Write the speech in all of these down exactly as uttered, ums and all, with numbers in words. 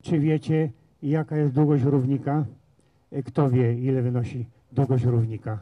Czy wiecie, jaka jest długość równika? Kto wie, ile wynosi długość równika?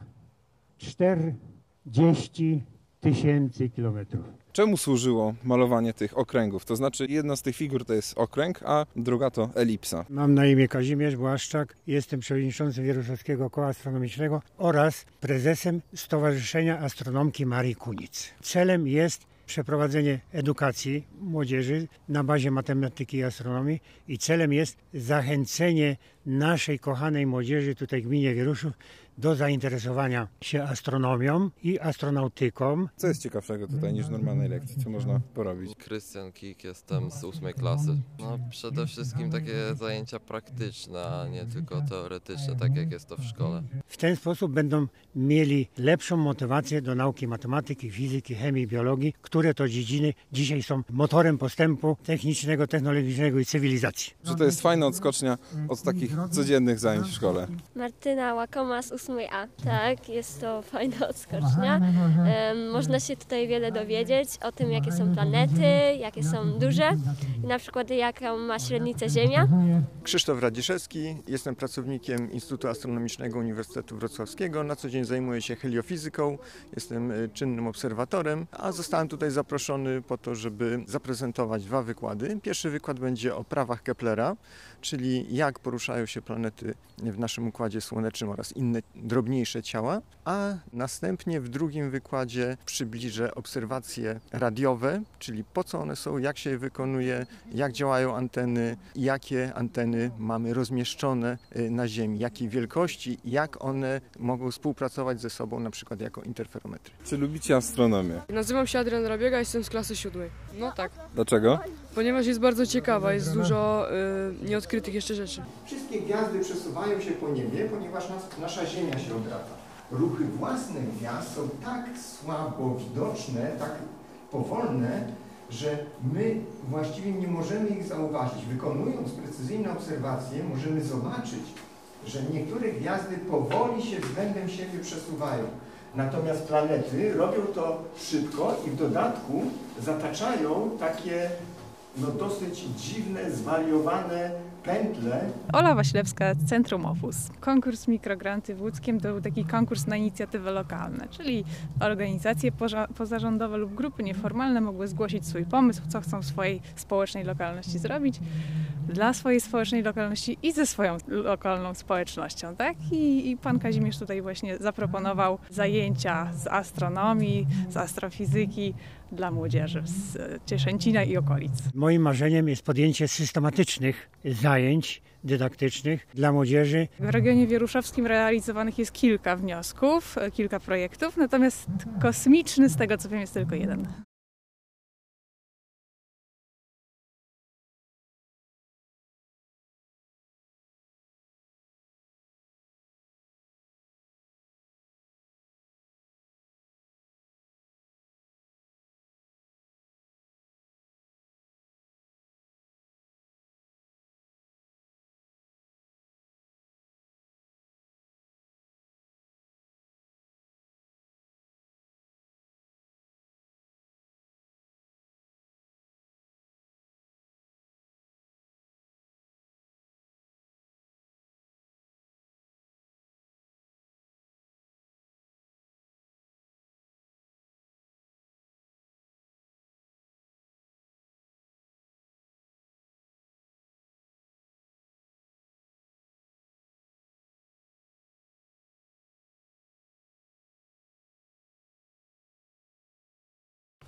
czterdzieści tysięcy kilometrów. Czemu służyło malowanie tych okręgów? To znaczy jedna z tych figur to jest okręg, a druga to elipsa. Mam na imię Kazimierz Błaszczak, jestem przewodniczącym Wieruszowskiego Koła Astronomicznego oraz prezesem Stowarzyszenia Astronomki Marii Kunic. Celem jest przeprowadzenie edukacji młodzieży na bazie matematyki i astronomii i celem jest zachęcenie naszej kochanej młodzieży tutaj w gminie Wieruszów do zainteresowania się astronomią i astronautyką. Co jest ciekawszego tutaj niż w normalnej lekcji? Co można porobić? Krystian Kik, jestem z ósmej klasy. No, przede wszystkim takie zajęcia praktyczne, a nie tylko teoretyczne, tak jak jest to w szkole. W ten sposób będą mieli lepszą motywację do nauki matematyki, fizyki, chemii, biologii, które to dziedziny dzisiaj są motorem postępu technicznego, technologicznego i cywilizacji. Czy to jest fajna odskocznia od takich codziennych zajęć w szkole? Martyna Łakoma z ósmej A. Tak, jest to fajna odskocznia. Um, można się tutaj wiele dowiedzieć o tym, jakie są planety, jakie są duże i na przykład jaką ma średnicę Ziemia. Krzysztof Radziszewski, jestem pracownikiem Instytutu Astronomicznego Uniwersytetu Wrocławskiego. Na co dzień zajmuję się heliofizyką, jestem czynnym obserwatorem, a zostałem tutaj zaproszony po to, żeby zaprezentować dwa wykłady. Pierwszy wykład będzie o prawach Keplera, czyli jak poruszają się planety w naszym Układzie Słonecznym oraz inne drobniejsze ciała, a następnie w drugim wykładzie przybliżę obserwacje radiowe, czyli po co one są, jak się je wykonuje, jak działają anteny, jakie anteny mamy rozmieszczone na Ziemi, jakiej wielkości, jak one mogą współpracować ze sobą, na przykład jako interferometry. Czy lubicie astronomię? Nazywam się Adrian Rabiega, jestem z klasy siódmej. No tak. Dlaczego? Ponieważ jest bardzo ciekawa, jest dużo y, nieodkrytych jeszcze rzeczy. Wszystkie gwiazdy przesuwają się po niebie, ponieważ nas, nasza Ziemia się obraca. Ruchy własne gwiazd są tak słabo widoczne, tak powolne, że my właściwie nie możemy ich zauważyć. Wykonując precyzyjne obserwacje, możemy zobaczyć, że niektóre gwiazdy powoli się względem siebie przesuwają. Natomiast planety robią to szybko i w dodatku zataczają takie no, dosyć dziwne, zwariowane pętle. Ola Waślewska, Centrum Opus. Konkurs Mikrogranty w Łódzkiem to był taki konkurs na inicjatywy lokalne, czyli organizacje pozarządowe lub grupy nieformalne mogły zgłosić swój pomysł, co chcą w swojej społecznej lokalności zrobić, dla swojej społecznej lokalności i ze swoją lokalną społecznością, tak? I, i pan Kazimierz tutaj właśnie zaproponował zajęcia z astronomii, z astrofizyki dla młodzieży z Cieszęcina i okolic. Moim marzeniem jest podjęcie systematycznych zajęć dydaktycznych dla młodzieży. W regionie wieruszowskim realizowanych jest kilka wniosków, kilka projektów, natomiast kosmiczny, z tego co wiem, jest tylko jeden.